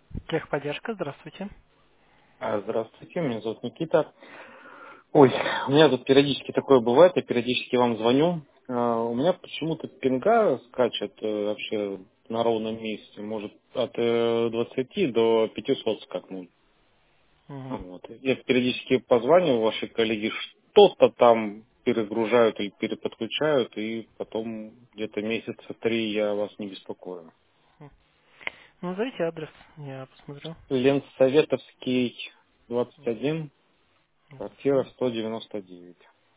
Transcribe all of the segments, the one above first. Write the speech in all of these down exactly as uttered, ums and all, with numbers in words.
Техподдержка, здравствуйте. А, Здравствуйте, меня зовут Никита. Ой, у меня тут периодически такое бывает, я периодически вам звоню. А, У меня почему-то пинга скачет э, вообще на ровном месте, может от э, двадцати до пятисот скакнуть. Мгм. Вот. Я периодически позвоню вашей коллеге, что-то там перегружают или переподключают, и потом где-то месяца три я вас не беспокою. Ну, назовите адрес, я посмотрю. Ленсоветовский, двадцать один, квартира Мгм. сто девяносто девять.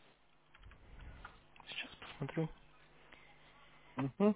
Сейчас посмотрю. Мгм.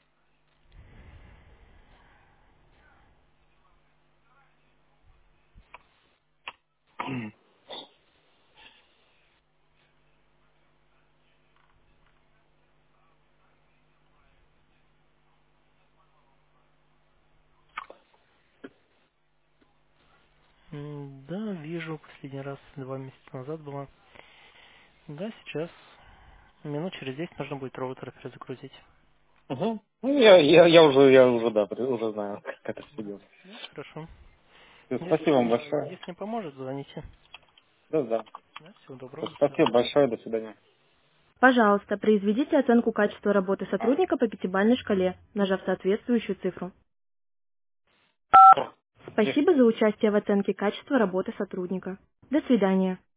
М, Да, вижу, последний раз два месяца назад была. Да, сейчас. Минут через десять нужно будет роутер перезагрузить. Угу. Ну, я, я, я уже, я уже, да, при- уже знаю, как это все делать. Да, хорошо. Всё, спасибо вам Если, большое. если не поможет, звоните. Да, да. Да, всего Всё, доброго, до спасибо свидания. большое, до свидания. Пожалуйста, произведите оценку качества работы сотрудника по пятибалльной шкале, нажав соответствующую цифру. О, есть. Спасибо за участие в оценке качества работы сотрудника. До свидания.